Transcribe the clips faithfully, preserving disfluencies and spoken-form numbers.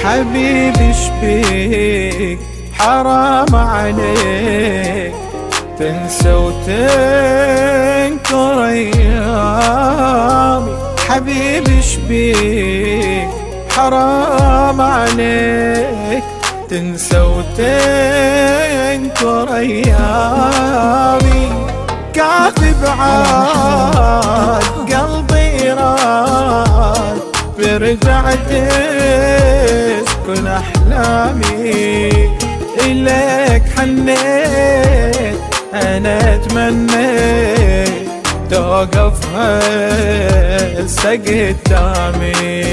حبيبي شبيك حرام عليك تنسى وتنكر ايامي. حبيبي شبيك حرام عليك تنسى وتنكر ايامي. كافي بعاد قلبي راد برجع تسكن احلامي. إليك حنيت انا تمنيت توقف هسه قدامي.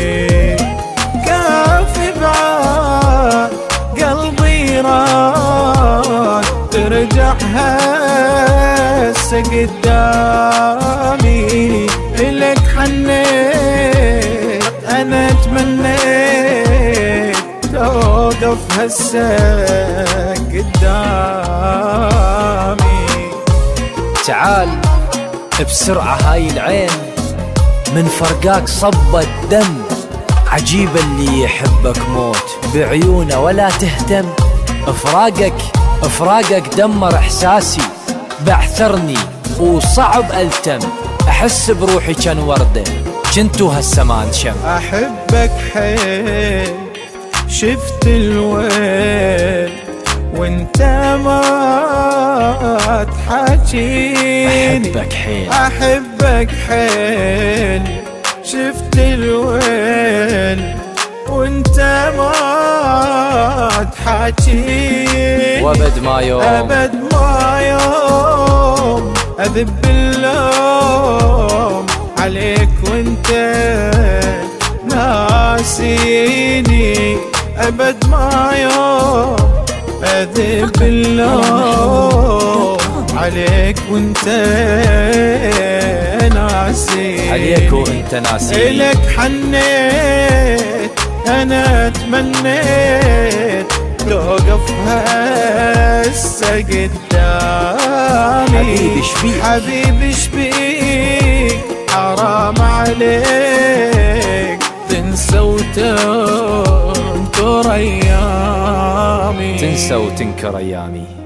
كافي بعاد قلبي راد ترجع هسه قدامي. إلك حنيت انا تمنيت توقف هسه قدامي. تعال بسرعة هاي العين من فرقاك صب الدم. عجيب اللي يحبك موت بعيونه ولا تهتم. افراقك افراقك دمر احساسي بعثرني وصعب التم. احس بروحي كان وردة جنتو هالسمان شم. احبك حيل شفت الويل وانت ما تحاكيني. احبك حيل احبك حيل شفت الويل وانت ما تحاكيني. وابد ما يوم ابد ما يوم اذب اللوم عليك وانت ناسيني. ابد ما يوم اذب اللوم عليك وانت ناسيني. عليك وانت ناسيني. إلك حنيت انا تمنيت توقف هسه قدامي. حبيبي شبيك حبيبي شبيك حرام عليك تنسى وتنكر ايامي. تنسى وتنكر ايامي.